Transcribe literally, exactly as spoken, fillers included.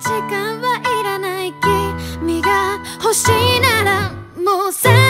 時間はいらない君が欲しいならもうさ